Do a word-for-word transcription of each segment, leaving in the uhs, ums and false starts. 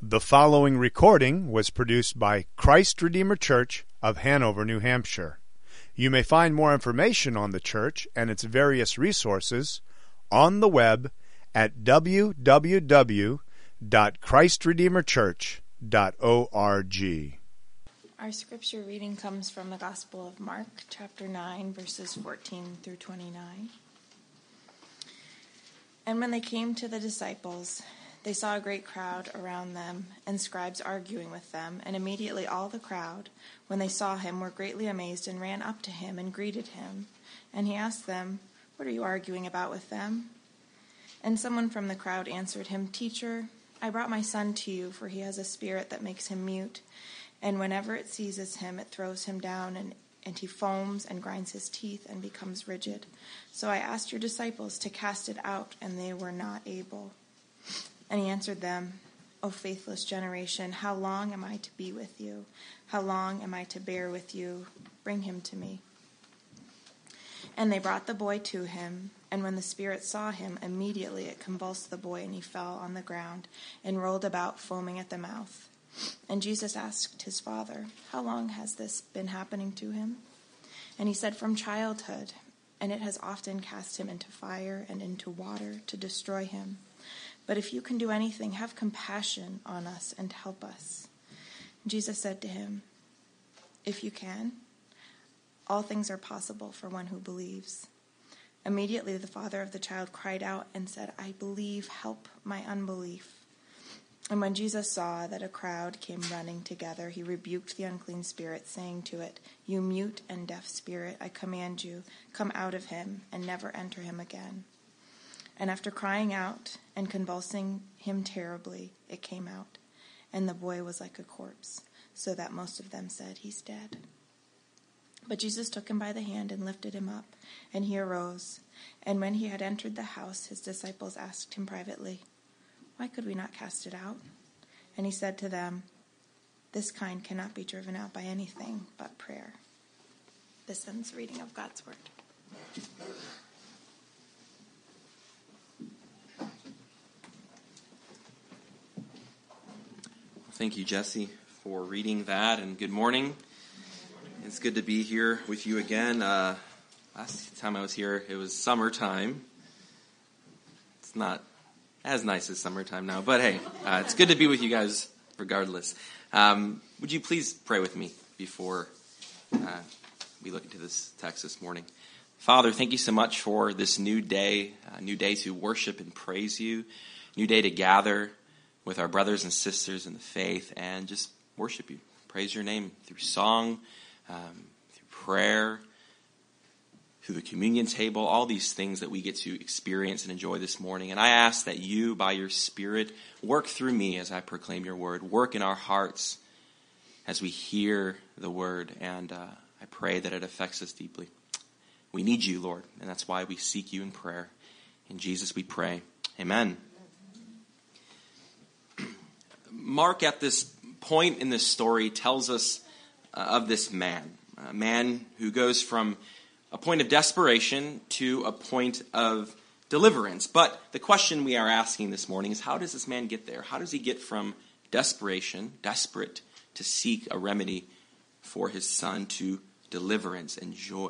The following recording was produced by Christ Redeemer Church of Hanover, New Hampshire. You may find more information on the church and its various resources on the web at w w w dot christ redeemer church dot org. Our scripture reading comes from the Gospel of Mark, chapter nine, verses fourteen through twenty-nine. And when they came to the disciples, they saw a great crowd around them, and scribes arguing with them. And immediately all the crowd, when they saw him, were greatly amazed and ran up to him and greeted him. And he asked them, "What are you arguing about with them?" And someone from the crowd answered him, "Teacher, I brought my son to you, for he has a spirit that makes him mute. And whenever it seizes him, it throws him down, and, and he foams and grinds his teeth and becomes rigid. So I asked your disciples to cast it out, and they were not able." And he answered them, "O faithless generation, how long am I to be with you? How long am I to bear with you? Bring him to me." And they brought the boy to him, and when the spirit saw him, immediately it convulsed the boy, and he fell on the ground and rolled about, foaming at the mouth. And Jesus asked his father, "How long has this been happening to him?" And he said, "From childhood, and it has often cast him into fire and into water to destroy him. But if you can do anything, have compassion on us and help us." Jesus said to him, "If you can, all things are possible for one who believes." Immediately the father of the child cried out and said, "I believe, help my unbelief." And when Jesus saw that a crowd came running together, he rebuked the unclean spirit, saying to it, "You mute and deaf spirit, I command you, come out of him and never enter him again." And after crying out and convulsing him terribly, it came out, and the boy was like a corpse, so that most of them said, "He's dead." But Jesus took him by the hand and lifted him up, and he arose. And when he had entered the house, his disciples asked him privately, "Why could we not cast it out?" And he said to them, "This kind cannot be driven out by anything but prayer." This ends the reading of God's word. Thank you, Jesse, for reading that, and good morning. It's good to be here with you again. Uh, last time I was here, it was summertime. It's not as nice as summertime now, but hey, uh, it's good to be with you guys regardless. Um, would you please pray with me before uh, we look into this text this morning? Father, thank you so much for this new day, a new day to worship and praise you, new day to gather with our brothers and sisters in the faith and just worship you, praise your name through song, um, through prayer, through the communion table, all these things that we get to experience and enjoy this morning. And I ask that you, by your Spirit, work through me as I proclaim your word, work in our hearts as we hear the word, and uh, I pray that it affects us deeply. We need you, Lord, and that's why we seek you in prayer. In Jesus we pray. Amen. Mark, at this point in this story, tells us uh, of this man, a man who goes from a point of desperation to a point of deliverance. But the question we are asking this morning is, how does this man get there? How does he get from desperation, desperate to seek a remedy for his son, to deliverance and joy?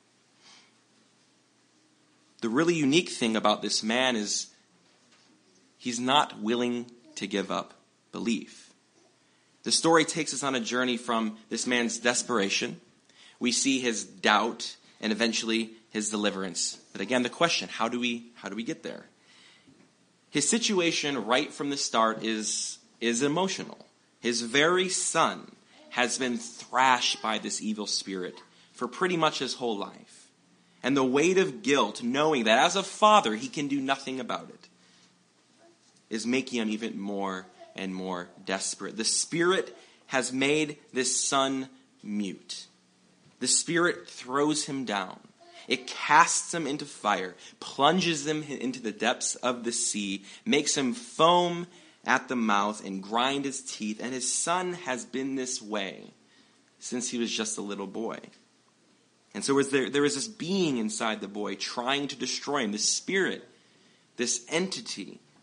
The really unique thing about this man is he's not willing to give up belief. The story takes us on a journey from this man's desperation. We see his doubt and eventually his deliverance. But again, the question, how do we how do we get there? His situation right from the start is is emotional. His very son has been thrashed by this evil spirit for pretty much his whole life. And the weight of guilt, knowing that as a father he can do nothing about it, is making him even more and more desperate. The spirit has made this son mute. The spirit throws him down. It casts him into fire, plunges him into the depths of the sea, makes him foam at the mouth and grind his teeth. And his son has been this way since he was just a little boy. And so there, there is this being inside the boy trying to destroy him, this spirit, this entity,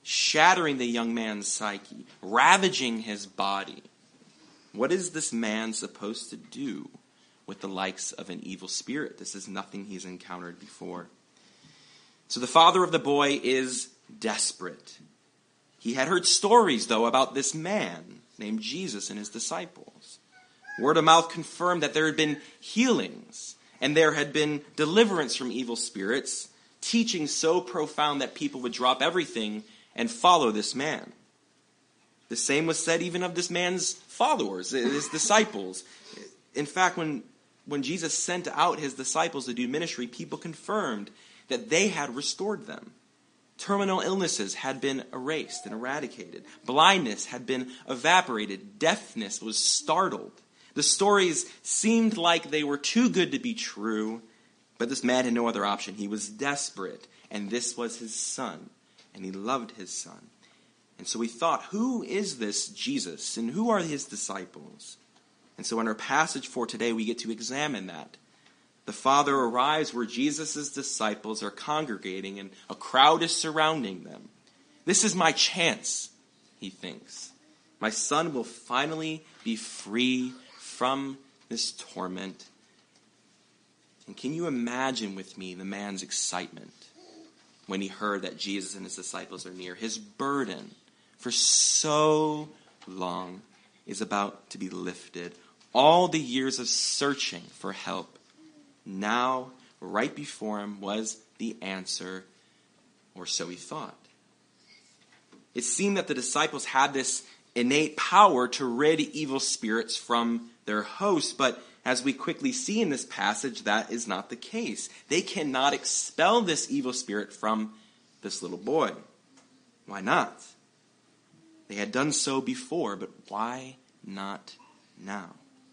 shattering the young man's psyche, ravaging his body. What is this man supposed to do with the likes of an evil spirit? This is nothing he's encountered before. So the father of the boy is desperate. He had heard stories, though, about this man named Jesus and his disciples. Word of mouth confirmed that there had been healings and there had been deliverance from evil spirits, teaching so profound that people would drop everything and follow this man. The same was said even of this man's followers, his disciples. In fact, when, when Jesus sent out his disciples to do ministry, people confirmed that they had restored them. Terminal illnesses had been erased and eradicated. Blindness had been evaporated. Deafness was startled. The stories seemed like they were too good to be true, but this man had no other option. He was desperate, and this was his son, and he loved his son. And so he thought, who is this Jesus, and who are his disciples? And so in our passage for today, we get to examine that. The father arrives where Jesus' disciples are congregating, and a crowd is surrounding them. This is my chance, he thinks. My son will finally be free from this torment. And can you imagine with me the man's excitement when he heard that Jesus and his disciples are near? His burden for so long is about to be lifted. All the years of searching for help, now, right before him, was the answer, or so he thought. It seemed that the disciples had this innate power to rid evil spirits from their host, but as we quickly see in this passage, that is not the case. They cannot expel this evil spirit from this little boy. Why not? They had done so before, but why not now?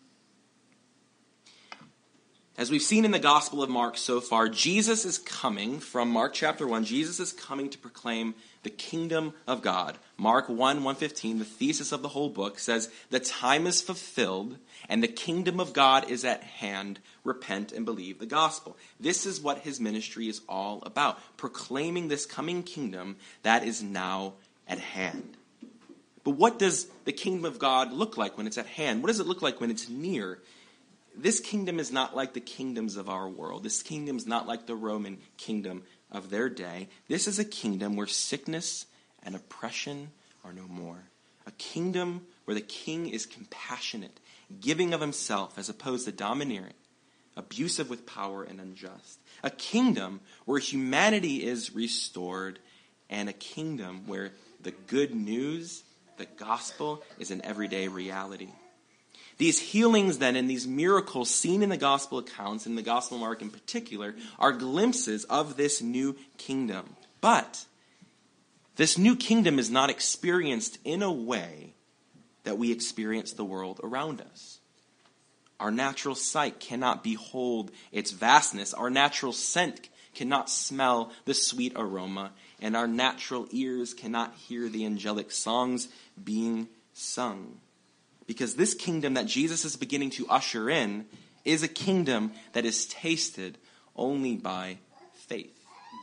As we've seen in the Gospel of Mark so far, Jesus is coming, from Mark chapter one, Jesus is coming to proclaim the kingdom of God. Mark one, one fifteen, the thesis of the whole book, says, the time is fulfilled and the kingdom of God is at hand. Repent and believe the gospel. This is what his ministry is all about, proclaiming this coming kingdom that is now at hand. But what does the kingdom of God look like when it's at hand? What does it look like when it's near? This kingdom is not like the kingdoms of our world. This kingdom is not like the Roman kingdom of their day. This is a kingdom where sickness and oppression are no more. A kingdom where the king is compassionate, giving of himself as opposed to domineering, abusive with power and unjust. A kingdom where humanity is restored, and a kingdom where the good news, the gospel, is an everyday reality. These healings then and these miracles seen in the gospel accounts, in the Gospel of Mark in particular, are glimpses of this new kingdom. But this new kingdom is not experienced in a way that we experience the world around us. Our natural sight cannot behold its vastness. Our natural scent cannot smell the sweet aroma. And our natural ears cannot hear the angelic songs being sung. Because this kingdom that Jesus is beginning to usher in is a kingdom that is tasted only by faith.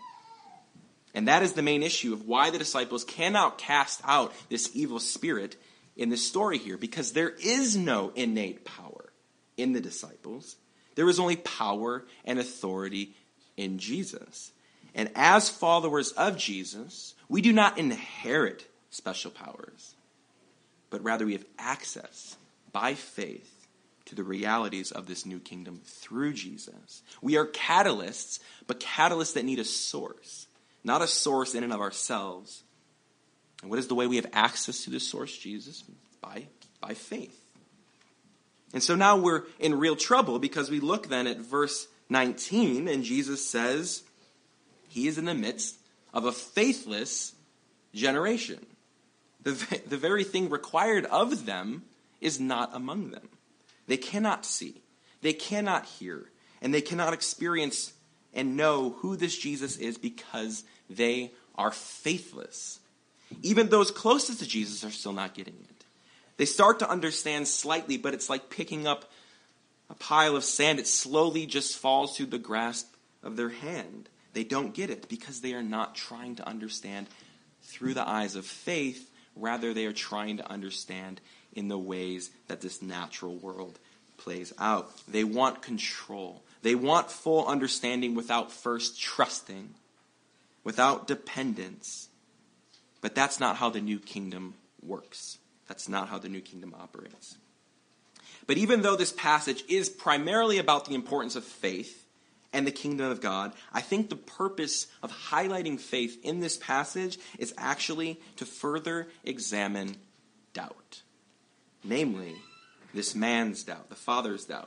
And that is the main issue of why the disciples cannot cast out this evil spirit in this story here. Because there is no innate power in the disciples. There is only power and authority in Jesus. And as followers of Jesus, we do not inherit special powers, but rather we have access by faith to the realities of this new kingdom through Jesus. We are catalysts, but catalysts that need a source, not a source in and of ourselves. And what is the way we have access to this source, Jesus? By, by faith. And so now we're in real trouble because we look then at verse nineteen, and Jesus says he is in the midst of a faithless generation. The, the very thing required of them is not among them. They cannot see, they cannot hear, and they cannot experience and know who this Jesus is because they are faithless. Even those closest to Jesus are still not getting it. They start to understand slightly, but it's like picking up a pile of sand. It slowly just falls through the grasp of their hand. They don't get it because they are not trying to understand through the eyes of faith. Rather, they are trying to understand in the ways that this natural world plays out. They want control. They want full understanding without first trusting, without dependence. But that's not how the new kingdom works. That's not how the new kingdom operates. But even though this passage is primarily about the importance of faith and the kingdom of God, I think the purpose of highlighting faith in this passage is actually to further examine doubt. Namely, this man's doubt, the father's doubt.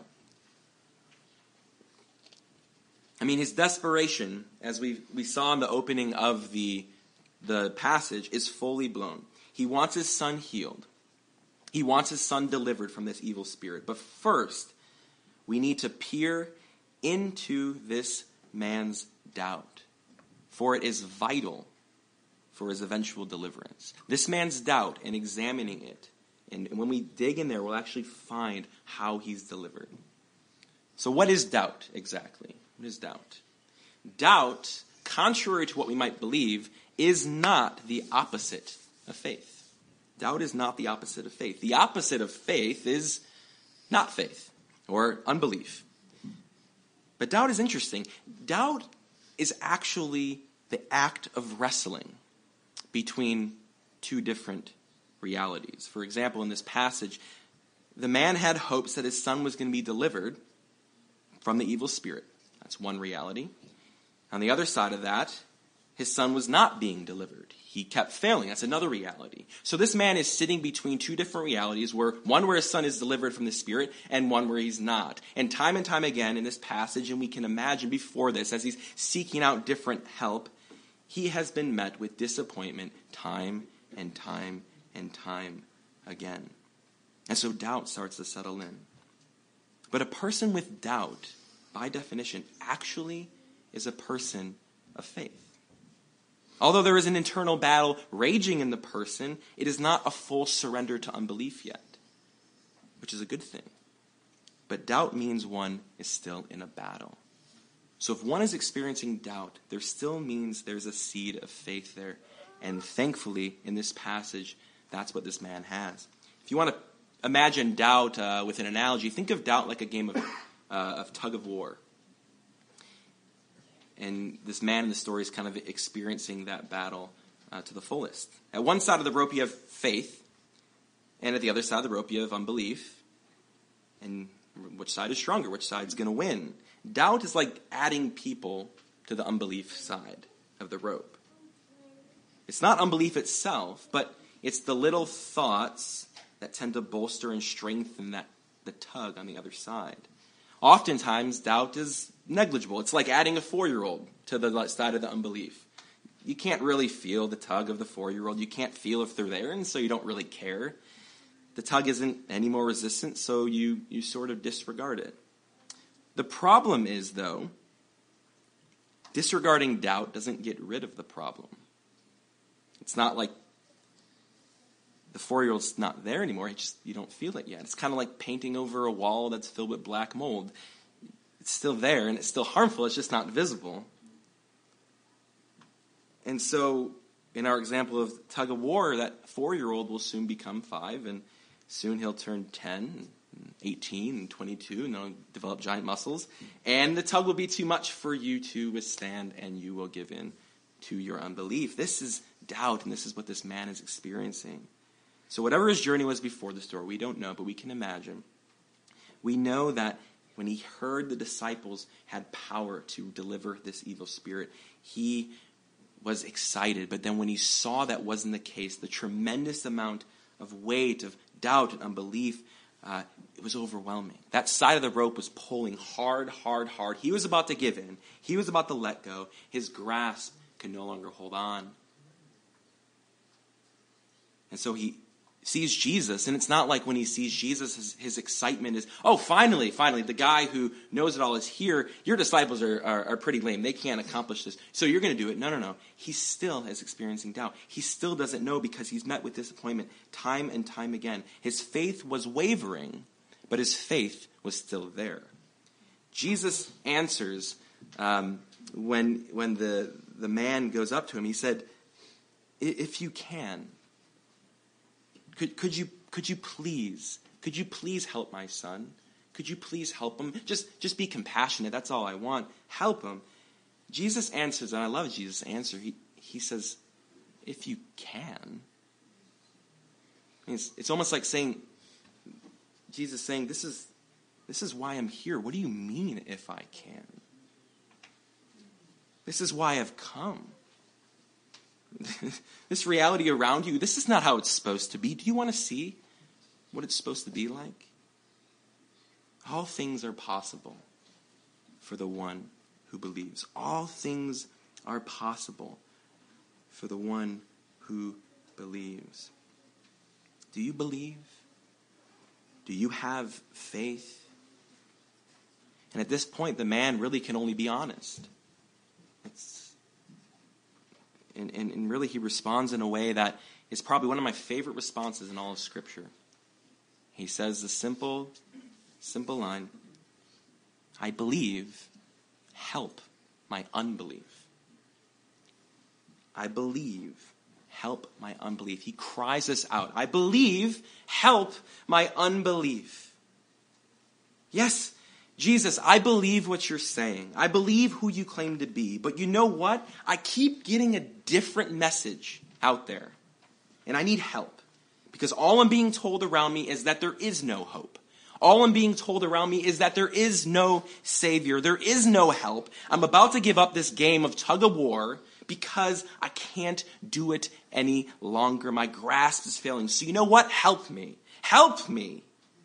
I mean, his desperation, as we, we saw in the opening of the, the passage, is fully blown. He wants his son healed. He wants his son delivered from this evil spirit. But first, we need to peer into this man's doubt, for it is vital for his eventual deliverance. This man's doubt, and examining it, and when we dig in there, we'll actually find how he's delivered. So what is doubt exactly? What is doubt? Doubt, contrary to what we might believe, is not the opposite of faith. Doubt is not the opposite of faith. The opposite of faith is not faith, or unbelief. But doubt is interesting. Doubt is actually the act of wrestling between two different realities. For example, in this passage, the man had hopes that his son was going to be delivered from the evil spirit. That's one reality. On the other side of that, his son was not being delivered. He kept failing. That's another reality. So this man is sitting between two different realities, where one where his son is delivered from the spirit and one where he's not. And time and time again in this passage, and we can imagine before this, as he's seeking out different help, he has been met with disappointment time and time and time again. And so doubt starts to settle in. But a person with doubt, by definition, actually is a person of faith. Although there is an internal battle raging in the person, it is not a full surrender to unbelief yet, which is a good thing. But doubt means one is still in a battle. So if one is experiencing doubt, there still means there's a seed of faith there. And thankfully, in this passage, that's what this man has. If you want to imagine doubt uh, with an analogy, think of doubt like a game of, uh, of tug of war. And this man in the story is kind of experiencing that battle uh, to the fullest. At one side of the rope you have faith, and at the other side of the rope you have unbelief. And which side is stronger? Which side's going to win? Doubt is like adding people to the unbelief side of the rope. It's not unbelief itself, but it's the little thoughts that tend to bolster and strengthen that the tug on the other side. Oftentimes, doubt is negligible. It's like adding a four-year-old to the side of the unbelief. You can't really feel the tug of the four-year-old. You can't feel if they're there, and so you don't really care. The tug isn't any more resistant, so you, you sort of disregard it. The problem is, though, disregarding doubt doesn't get rid of the problem. It's not like the four-year-old's not there anymore. It just, you don't feel it yet. It's kind of like painting over a wall that's filled with black mold. It's still there, and it's still harmful. It's just not visible. And so, in our example of tug of war, that four-year-old will soon become five, and soon he'll turn ten, and eighteen, and twenty-two, and he'll develop giant muscles. And the tug will be too much for you to withstand, and you will give in to your unbelief. This is doubt, and this is what this man is experiencing. So whatever his journey was before the story, we don't know, but we can imagine. We know that when he heard the disciples had power to deliver this evil spirit, he was excited. But then when he saw that wasn't the case, the tremendous amount of weight, of doubt and unbelief, uh, it was overwhelming. That side of the rope was pulling hard, hard, hard. He was about to give in. He was about to let go. His grasp could no longer hold on. And so he sees Jesus, and it's not like when he sees Jesus, his, his excitement is, oh, finally, finally, the guy who knows it all is here. Your disciples are, are, are pretty lame. They can't accomplish this, so you're going to do it. No, no, no. He still is experiencing doubt. He still doesn't know because he's met with disappointment time and time again. His faith was wavering, but his faith was still there. Jesus answers um, when when the, the man goes up to him. He said, if you can, could, could you could you please, could you please help my son? Could you please help him? Just, just be compassionate. That's all I want. Help him. Jesus answers, and I love Jesus' answer. He, he says, if you can. It's, it's almost like saying, Jesus saying, this is, this is why I'm here. What do you mean if I can? This is why I've come. This reality around you, this is not how it's supposed to be. Do you want to see what it's supposed to be like? All things are possible for the one who believes. All things are possible for the one who believes. Do you believe? Do you have faith? And at this point, the man really can only be honest. It's And, and, and really he responds in a way that is probably one of my favorite responses in all of Scripture. He says the simple, simple line, I believe, help my unbelief. I believe, help my unbelief. He cries this out. I believe, help my unbelief. Yes, Jesus, I believe what you're saying. I believe who you claim to be. But you know what? I keep getting a different message out there. And I need help. Because all I'm being told around me is that there is no hope. All I'm being told around me is that there is no Savior. There is no help. I'm about to give up this game of tug-of-war because I can't do it any longer. My grasp is failing. So you know what? Help me. Help me.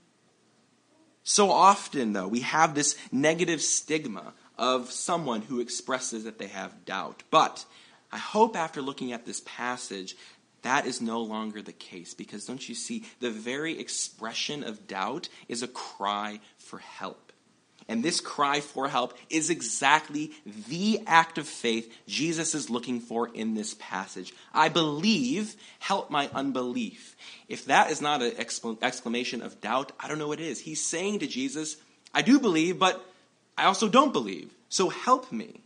So often, though, we have this negative stigma of someone who expresses that they have doubt. But I hope after looking at this passage, that is no longer the case. Because don't you see, the very expression of doubt is a cry for help. And this cry for help is exactly the act of faith Jesus is looking for in this passage. I believe, help my unbelief. If that is not an exclamation of doubt, I don't know what is. He's saying to Jesus, I do believe, but I also don't believe. So help me.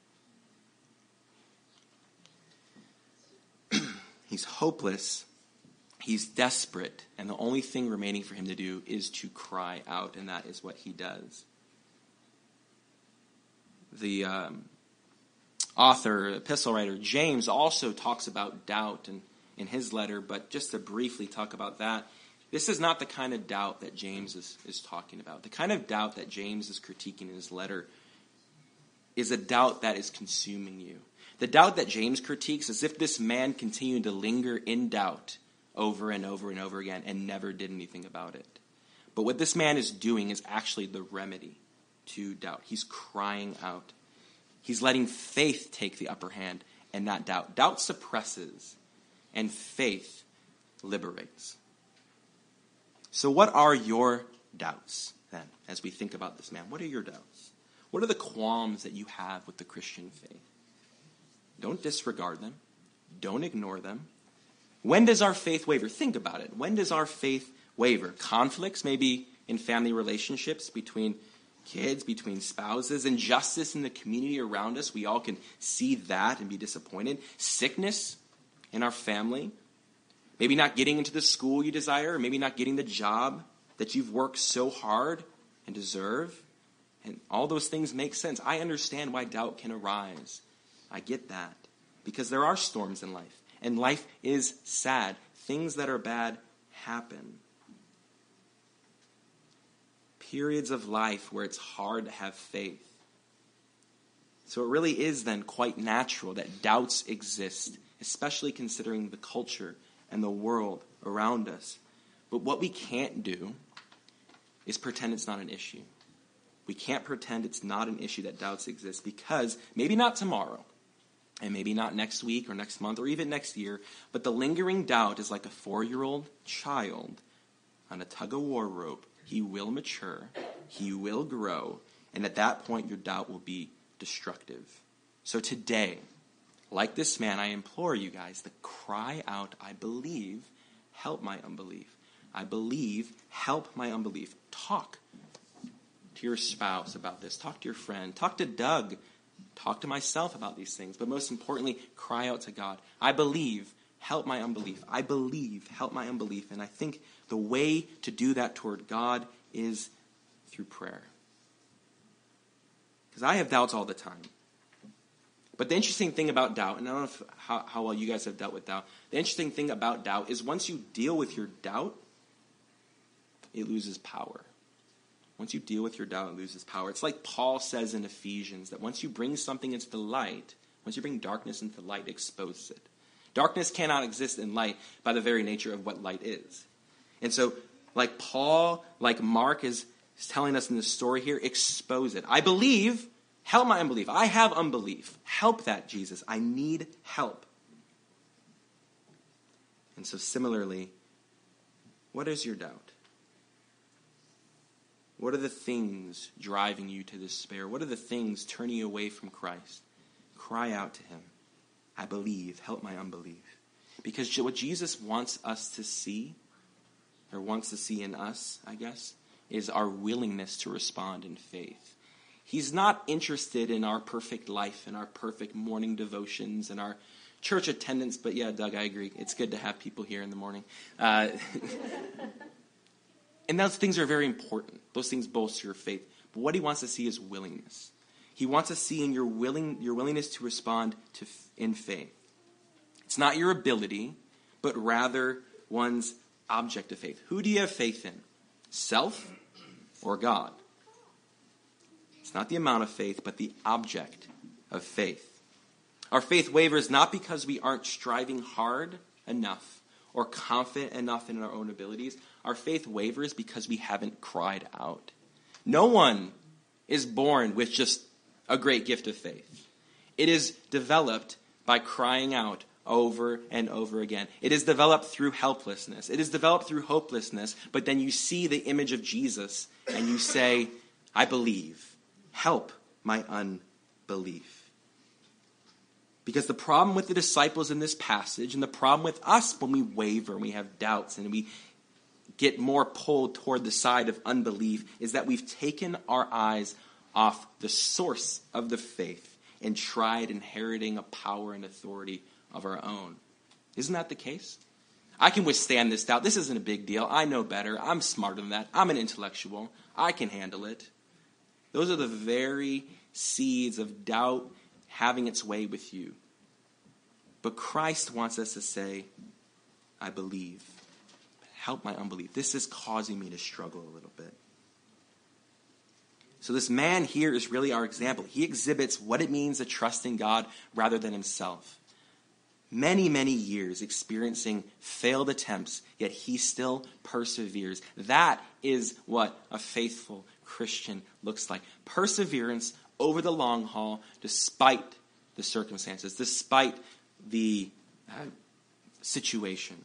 He's hopeless. He's desperate. And the only thing remaining for him to do is to cry out. And that is what he does. The um, author, epistle writer, James also talks about doubt in, in his letter, but just to briefly talk about that, this is not the kind of doubt that James is, is talking about. The kind of doubt that James is critiquing in his letter is a doubt that is consuming you. The doubt that James critiques is if this man continued to linger in doubt over and over and over again and never did anything about it. But what this man is doing is actually the remedy to doubt. He's crying out. He's letting faith take the upper hand and not doubt. Doubt suppresses, and faith liberates. So what are your doubts then, as we think about this man? What are your doubts? What are the qualms that you have with the Christian faith? Don't disregard them. Don't ignore them. When does our faith waver? Think about it. When does our faith waver? Conflicts, maybe in family relationships between kids, between spouses, injustice in the community around us. We all can see that and be disappointed. Sickness in our family. Maybe not getting into the school you desire, or maybe not getting the job that you've worked so hard and deserve. And all those things make sense. I understand why doubt can arise. I get that. Because there are storms in life. And life is sad. Things that are bad happen. Periods of life where it's hard to have faith. So it really is then quite natural that doubts exist, especially considering the culture and the world around us. But what we can't do is pretend it's not an issue. We can't pretend it's not an issue that doubts exist, because maybe not tomorrow, and maybe not next week or next month or even next year, but the lingering doubt is like a four-year-old child on a tug-of-war rope. He will mature, he will grow, and at that point your doubt will be destructive. So today, like this man, I implore you guys to cry out, I believe, help my unbelief. I believe, help my unbelief. Talk to your spouse about this. Talk to your friend. Talk to Doug. Talk to myself about these things. But most importantly, cry out to God. I believe, help my unbelief. I believe, help my unbelief. And I think the way to do that toward God is through prayer. Because I have doubts all the time. But the interesting thing about doubt, and I don't know if, how, how well you guys have dealt with doubt, the interesting thing about doubt is once you deal with your doubt, it loses power. Once you deal with your doubt, it loses power. It's like Paul says in Ephesians, that once you bring something into the light, once you bring darkness into the light, it exposes it. Darkness cannot exist in light by the very nature of what light is. And so, like Paul, like Mark is telling us in the story here, expose it. I believe, help my unbelief. I have unbelief. Help that, Jesus. I need help. And so similarly, what is your doubt? What are the things driving you to despair? What are the things turning you away from Christ? Cry out to him. I believe. Help my unbelief. Because what Jesus wants us to see, or wants to see in us, I guess, is our willingness to respond in faith. He's not interested in our perfect life and our perfect morning devotions and our church attendance. But yeah, Doug, I agree. It's good to have people here in the morning. Uh, and those things are very important. Those things bolster your faith. But what he wants to see is willingness. He wants to see in your willing your willingness to respond to in faith. It's not your ability, but rather one's object of faith. Who do you have faith in? Self or God? It's not the amount of faith, but the object of faith. Our faith wavers not because we aren't striving hard enough or confident enough in our own abilities. Our faith wavers because we haven't cried out. No one is born with just a great gift of faith. It is developed by crying out over and over again. It is developed through helplessness. It is developed through hopelessness. But then you see the image of Jesus and you say, I believe. Help my unbelief. Because the problem with the disciples in this passage and the problem with us when we waver and we have doubts and we get more pulled toward the side of unbelief is that we've taken our eyes off the source of the faith and tried inheriting a power and authority of our own. Isn't that the case? I can withstand this doubt. This isn't a big deal. I know better. I'm smarter than that. I'm an intellectual. I can handle it. Those are the very seeds of doubt having its way with you. But Christ wants us to say, I believe. Help my unbelief. This is causing me to struggle a little bit. So this man here is really our example. He exhibits what it means to trust in God rather than himself. Many, many years experiencing failed attempts, yet he still perseveres. That is what a faithful Christian looks like. Perseverance over the long haul, despite the circumstances, despite the uh, situation.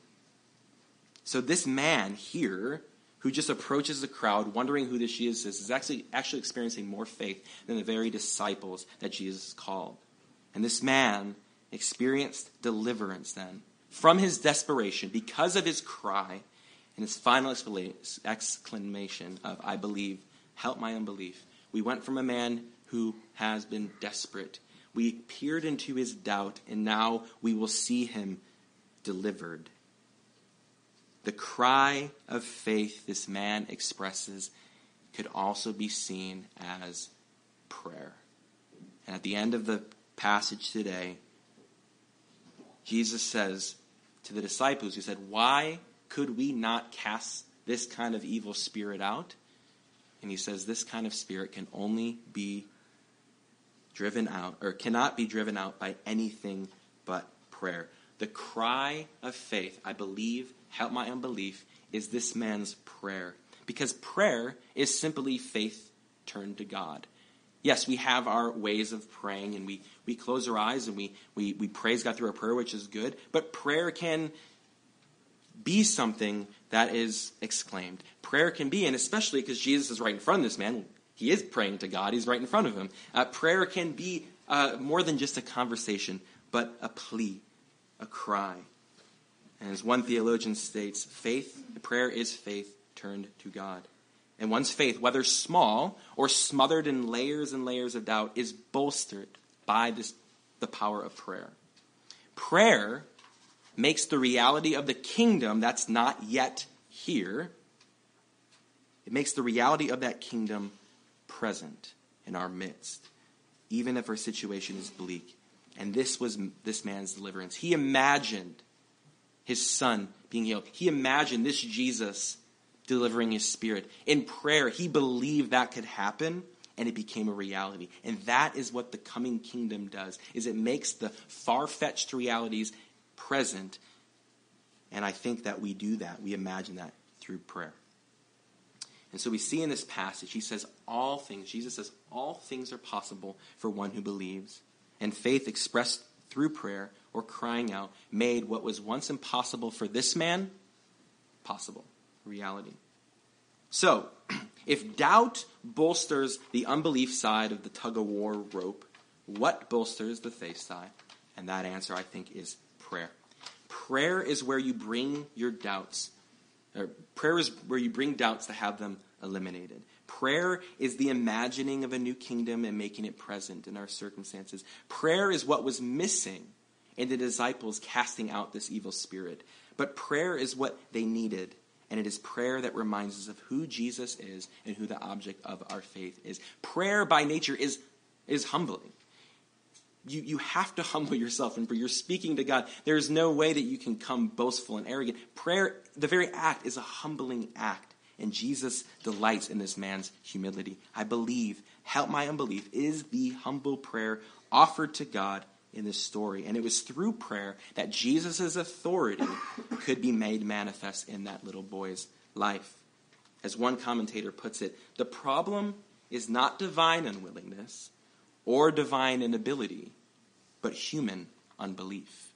So this man here, who just approaches the crowd, wondering who this Jesus is, is actually, actually experiencing more faith than the very disciples that Jesus called. And this man experienced deliverance then from his desperation because of his cry and his final exclamation of, I believe, help my unbelief. We went from a man who has been desperate. We peered into his doubt, and now we will see him delivered. The cry of faith this man expresses could also be seen as prayer. And at the end of the passage today, Jesus says to the disciples, he said, why could we not cast this kind of evil spirit out? And he says this kind of spirit can only be driven out, or cannot be driven out by anything but prayer. The cry of faith, I believe, help my unbelief, is this man's prayer. Because prayer is simply faith turned to God. Yes, we have our ways of praying, and we, we close our eyes and we, we, we praise God through our prayer, which is good. But prayer can be something that is exclaimed. Prayer can be, and especially because Jesus is right in front of this man, he is praying to God, he's right in front of him. Uh, prayer can be uh, more than just a conversation, but a plea, a cry. And as one theologian states, faith, prayer is faith turned to God. And one's faith, whether small or smothered in layers and layers of doubt, is bolstered by this, the power of prayer. Prayer makes the reality of the kingdom that's not yet here, it makes the reality of that kingdom present in our midst, even if our situation is bleak. And this was this man's deliverance. He imagined his son being healed. He imagined this Jesus delivering his spirit. In prayer, he believed that could happen, and it became a reality. And that is what the coming kingdom does, is it makes the far-fetched realities present. And I think that we do that. We imagine that through prayer. And so we see in this passage, he says all things, Jesus says all things are possible for one who believes. And faith expressed through prayer or crying out made what was once impossible for this man possible, reality. So, if doubt bolsters the unbelief side of the tug-of-war rope, what bolsters the faith side? And that answer, I think, is prayer. Prayer is where you bring your doubts. Or prayer is where you bring doubts to have them eliminated. Prayer is the imagining of a new kingdom and making it present in our circumstances. Prayer is what was missing in the disciples casting out this evil spirit. But prayer is what they needed. And it is prayer that reminds us of who Jesus is and who the object of our faith is. Prayer by nature is, is humbling. You, you have to humble yourself, and you're speaking to God. There's no way that you can come boastful and arrogant. Prayer, the very act, is a humbling act. And Jesus delights in this man's humility. I believe, help my unbelief, is the humble prayer offered to God in this story. And it was through prayer that Jesus' authority could be made manifest in that little boy's life. As one commentator puts it, the problem is not divine unwillingness or divine inability, but human unbelief.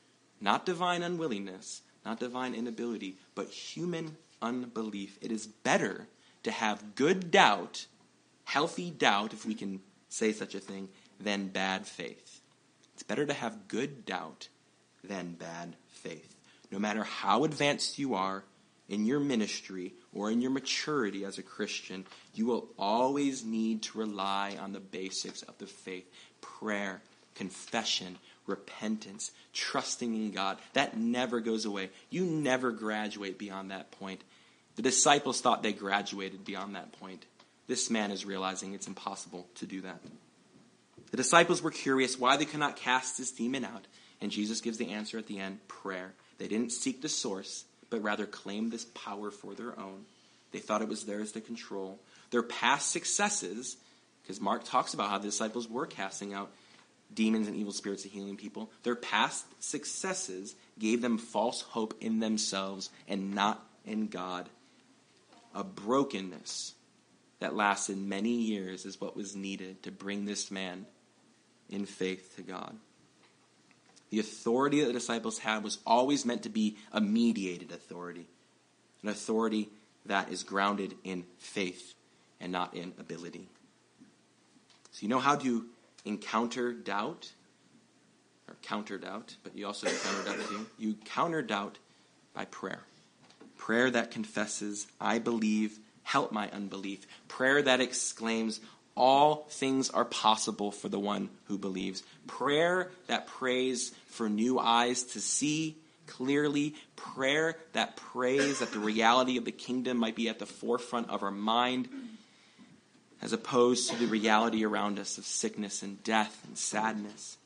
Not divine unwillingness, not divine inability, but human unbelief. It is better to have good doubt, healthy doubt, if we can say such a thing, than bad faith. It's better to have good doubt than bad faith. No matter how advanced you are in your ministry or in your maturity as a Christian, you will always need to rely on the basics of the faith. Prayer, confession, repentance, trusting in God. That never goes away. You never graduate beyond that point. The disciples thought they graduated beyond that point. This man is realizing it's impossible to do that. The disciples were curious why they could not cast this demon out. And Jesus gives the answer at the end, prayer. They didn't seek the source, but rather claimed this power for their own. They thought it was theirs to control. Their past successes, because Mark talks about how the disciples were casting out demons and evil spirits and healing people. Their past successes gave them false hope in themselves and not in God. A brokenness that lasted many years is what was needed to bring this man in faith to God. The authority that the disciples had was always meant to be a mediated authority, an authority that is grounded in faith and not in ability. So you know how to encounter doubt, or counter doubt, but you also encounter doubt too. You counter doubt by prayer. Prayer that confesses, I believe, help my unbelief. Prayer that exclaims, all things are possible for the one who believes. Prayer that prays for new eyes to see clearly. Prayer that prays that the reality of the kingdom might be at the forefront of our mind, as opposed to the reality around us of sickness and death and sadness.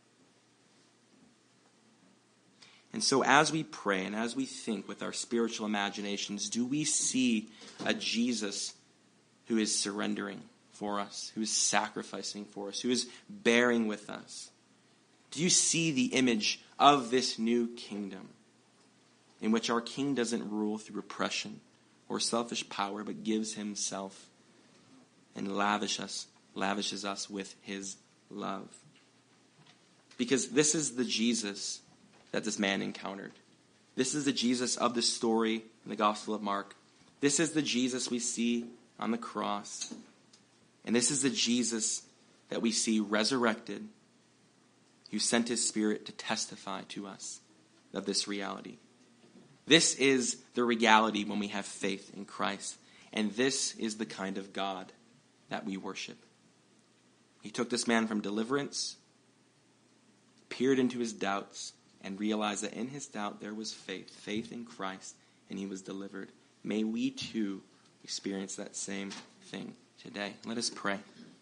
And so as we pray and as we think with our spiritual imaginations, do we see a Jesus who is surrendering for us, who is sacrificing for us, who is bearing with us? Do you see the image of this new kingdom in which our king doesn't rule through oppression or selfish power, but gives himself and lavish us, lavishes us with his love? Because this is the Jesus that this man encountered. This is the Jesus of the story in the Gospel of Mark. This is the Jesus we see on the cross. And this is the Jesus that we see resurrected, who sent his Spirit to testify to us of this reality. This is the reality when we have faith in Christ. And this is the kind of God that we worship. He took this man from deliverance, peered into his doubts, and realized that in his doubt there was faith, faith in Christ, and he was delivered. May we too experience that same thing today. Let us pray.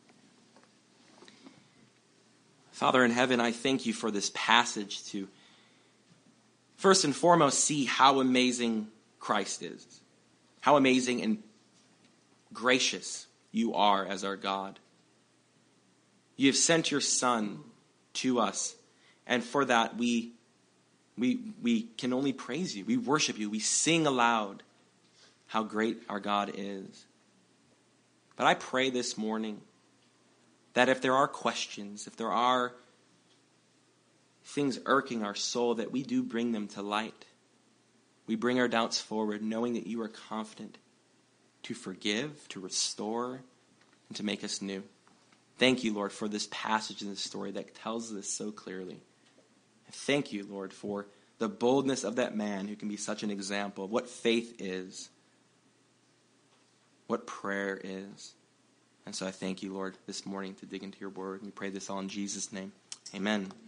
Father in heaven, I thank you for this passage to first and foremost see how amazing Christ is, how amazing and gracious you are as our God. You have sent your Son to us, and for that we, we, we can only praise you. We worship you. We sing aloud how great our God is. But I pray this morning that if there are questions, if there are things irking our soul, that we do bring them to light. We bring our doubts forward, knowing that you are confident to forgive, to restore, and to make us new. Thank you, Lord, for this passage in the story that tells this so clearly. Thank you, Lord, for the boldness of that man who can be such an example of what faith is, what prayer is. And so I thank you, Lord, this morning to dig into your word. We pray this all in Jesus' name. Amen.